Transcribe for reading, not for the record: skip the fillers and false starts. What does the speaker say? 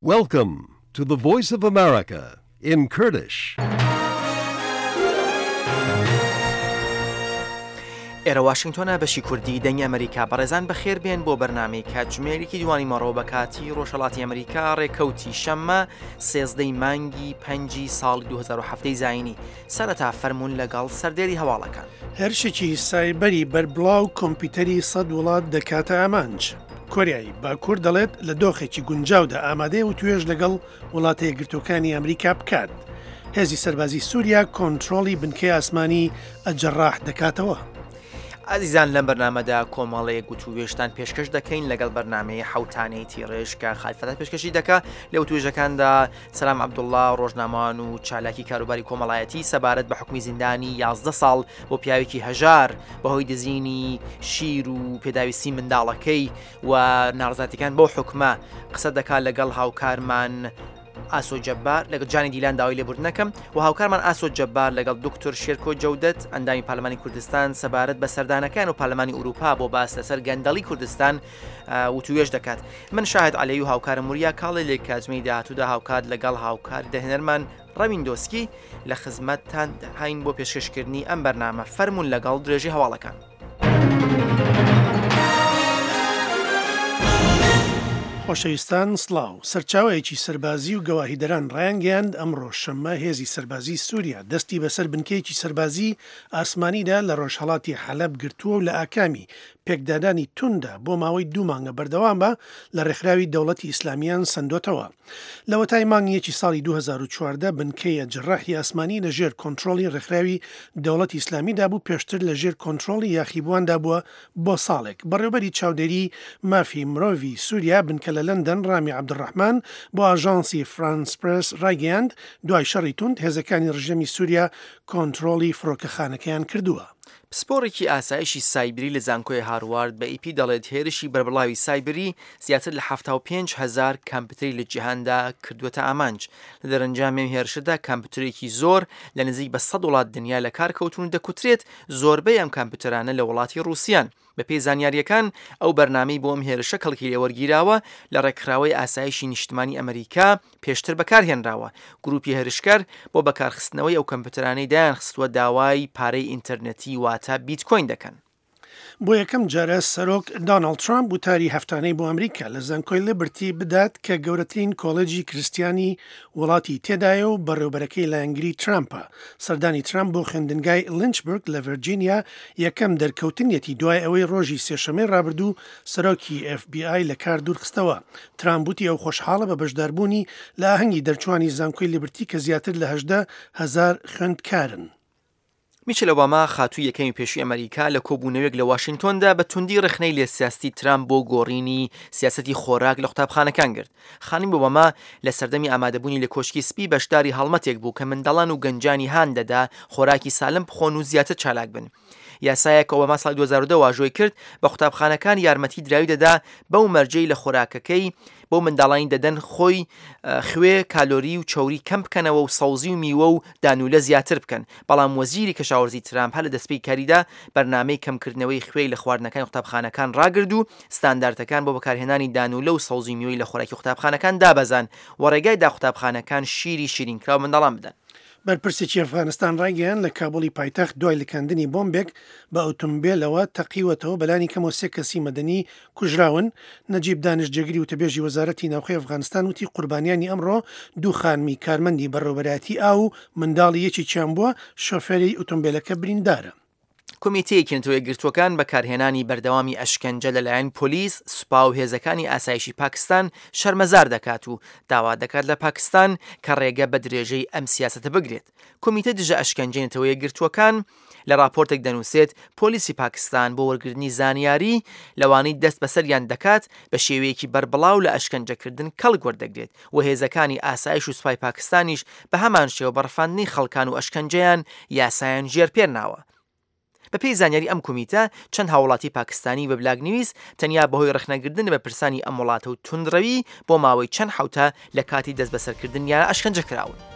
Welcome to the Voice of America in Kurdish. ئێرە واشنگتۆنە بەشی کوردی دەنگی ئەمریکا بەڕێزان بەخێر بێن بۆ بەرنامەی کاتژمێرێکی دوانی مەڕۆ بە کاتی ڕۆژهەڵاتی ئەمریکا ڕێکەوتی شەممە 13 مانگی 5 ساڵی 2007 زاینی سەرەتا فەرموون لەگەڵ سەردێری هەواڵەکان. هەرشێکی سایبەری بەربڵاو کۆمپیوتەری 100 وڵات دەکاتە ئامانج. کۆریایی باکوور دەڵێت لە دۆخێکی گونجاودا ئامادەیە و توێژ لەگەڵ وڵاتە یەکگرتوەکانی ئەمریکا بکات. هێزی سەربازی سووریا کۆنتڕۆڵی بنکەی ئاسمانی ئەجەڕاح دەکاتەوە. ئازیزان لەم بەرنامەدا کۆمەڵەیە گوتووێژتان پێشکەش دەکەین لەگەڵ بەرنامەیە حوتانەی تیڕێژ کە خالفەتە پێشکەشی دەکا لە وتوێژەکاندا سەلام عەبدوڵڵا ڕۆژنامەوان و چالاکی کاروباری کۆمەڵایەتی سەبارەت بە حکمی زیندانی 11 ساڵ بۆ پیاوێکی هەژار بەهۆی دزینی شیر و پێداویستی منداڵەکەی و ناڕزاتیەکان بۆ حکمە قسە دەکات لەگەڵ هاوکارمان ئاسۆ جەبار لەگەڵ جانی دیلان داوای لێبوردنەکەم و هاوکارمان ئاسۆ جەبار لەگەڵ دکتۆر شێرکۆ جەودەت ئەندامی پارلەمانی کوردستان سەبارەت بە سەردانەکان و پارلەمانی ئوروپا بۆ باس لەسەر گەندەڵی کوردستان وتوێژ دەکات. من شاهد عەلەوی و هاوکارم وریا کاڵی لێ کاتژمەی داهاتوودا هاوکات لەگەڵ هاوکار دەهێنەرمان ڕەوین دۆسکی لە خزمەتتان هاین بۆ پێشکەشکردنی ئەم بەرنامە فەرموون لەگەڵ درێژی هەواڵەکان. خۆشەویستان سڵاو سەرچاوەیەکی سەربازی و گەواهیدەران ڕایانگەیاند ئەمڕۆ شەممە هێزی سەربازی سووریا دەستی بەسەر بنکەیەکی سەربازی ئاسمانیدا لە ڕۆژهەڵاتی حەلەب گرتووە و لە ئاکامی پێکدادانی توندا بۆ ماوەی 2 مانگە بەردەوام بە لە ڕێکخراوی دەوڵەتی ئیسلامیان سندوتەوە. لە وەتای مانگیەکی ساڵی 2014 بنکەیە جەڕاحی ئاسمانی لە ژێر کۆنتڕۆڵی ڕێکخراوی دەوڵەتی ئیسلامیدا بوو پێشتر لە ژێر کۆنتڕۆڵی یاخیبواندا بووە بۆ ساڵێک. بەڕێوەبەری چاودێری مافی مرۆڤی سووریا بنکە لە لەندەن ڕامی عەبدوڕەحمان بۆ ئاژانسی فرانس پرس ڕایگەیاند دوای شەڕی توند هێزەکانی ڕژەمی سووریا کۆنتڕۆڵی فڕۆکەخانەکەیان کردووە. پسپۆڕێکی ئاسایشی سایبری لە زانکۆی هاروارد بە ئیپی دەڵێت هێرشی بەربڵاوی سایبری زیاتر لە 75,000 کامپیوتەری لە جیهاندا کردووەتە ئامانج. لە دەرەنجامی هێرشەدا کامپیوتەرێکی زۆر لە نزیک بە 100 وڵات دنیا لە کار کەوتون دەکوترێت زۆربەی ئەم کامپیوتەرانە لە وڵاتی ڕووسیان. بە پێی زانیاریەکان ئەو بەرنامەی بۆ ئەم هێرشە کەڵکی لێوەرگیراوە لە ڕێکخراوەی ئاسایشی نیشتمانی ئەمریکا پێشتر بەکارهێنراوە. گروپی هێرشکار بۆ بەکارخستنەوەی ئەو کەمپیوتەرانەی دایان خستووە داوای پارەی ئینتەرنێتی واتە بیتکۆین دەکەن. بۆ یەکەم جارە سەرۆک دۆناڵد ترامپ وتاری هەفتانەی بۆ ئەمریکا لە زانکۆی لیبرتی بدات کە گەورەترین کۆڵێجی کریستیانی وڵاتی تێدایە و بەڕێوەبەرەکەی لایەنگری ترامپە. سەردانی ترامپ بۆ خوێندنگای لینچبرگ لە ڤیرجینیا یەکەم دەرکەوتنیەتی دوای ئەوەی ڕۆژی سێشەمەی ڕابردوو سەرۆکی FBI لە کار دوورخستەوە. ترامپ وتی ئەو خۆشحاڵە بە بەشداربوونی لە ئاهەنگی دەرچوانی زانکۆی لیبرتی کە زیاتر لە 18,000 خوێندکارن. میشل ئۆباما خاتووی یەکەمی پێشووی ئەمریکا لە کۆبوونەوەیەک لە واشنگتۆندا بە توندی ڕخنەی لێ سیاستی ترامپ بۆ گۆڕینی سیاسەتی خۆراک لە قوتابخانەکان کرد. خانم ئۆباما لە سەردەمی ئامادەبوونی لە کۆشکی سپی بەشداری هەڵمەتێک بوو کە منداڵان و گەنجانی هان دەدا خۆراکی سالم بخۆن و زیاتر چالاک بن. یاسایەک ئۆباما ساڵی 2002 واژۆی کرد بە قوتابخانەکان یارمەتی دراوی دەدا بەو مەرجەی لە خۆراکەکەی بۆ منداڵانی دەدەن خۆی خوێ کالۆری و چۆری کەم بکەنەوە و سەوزی و میوە و دانولە زیاتر بکەن. بەڵام وەزیری کەشاوەرزی ترامپ هە لە دەستپێی کاریدا بەرنامەی کەمکردنەوەی خوێی لە خواردنەکانی قوتابخانەکان ڕاگرد و ستانداردەکان بۆ بەکارهێنانی دانولە و سەوزی میوەی لە خۆراکی قوتابخانەکان دابەزان و ڕێگای دا قوتابخانەکان شیری شیرینکراو منداڵان بدەن. بەرپرسێکی ئەفغانستان ڕایگەیان لە کابولی پایتەخت دوای لەکاندنی بۆمبێک بە ئۆتۆمبیلەوە تەقیوەتەوە بەلانی کەمەوە 3 کەسی مەدەنی کوژراون. نەجیب دانشجێگری وتەبێژی وەزارەتی ناوخۆی ئەفغانستان وتی قوربانیانی ئەمڕۆ 2 خانمی کارمەندی بەڕێوەبەرایەتی ئاو منداڵی یەکی چیان بووە شۆفێری ئۆتۆمبیلەکە بریندارە. کۆمیتەیەکی نەتەوەیەکگرتووەکان بەکارهێنانی بەردەوامی ئەشکەنجە لەلایەن پۆلیس، سوپا و هێزەکانی ئاسایشی پاکستان شەرمەزار دەکات و داوا دەکات لە پاکستان کە ڕێگە بە درێژەی ئەم سیاسەتە بگرێت. کۆمیتە دژە ئەشکەنجەی نەتەوەیەکگرتووەکان لە راپۆرتێک دەنووسێت پۆلیسی پاکستان بۆ وەرگرتنی زانیاری لەوانەی دەست بەسەریان دەکات بە شێوەیەکی بەربڵاو لە ئەشکەنجەکردن کەڵک وەردەگرێت و هێزەکانی ئاسایش و سوپای پاکستانیش بە هەمان شێوە بەڕەفاندنی خەڵکان و ئەشکەنجەیان یاسایان ژێرپێرناوە. بە پێی زانیاری ئەم کۆمیتە چەند هاوڵاتی پاکستانی وە بلاگنیویس تەنیا بەهۆی ڕخنەگرتن بە پرسانی ئەم وڵاتە و توندڕەوی بۆ ماوەی چەند حوتە لە کاتی دەست بەسەرکردن یان ئەشکەنجە کراون.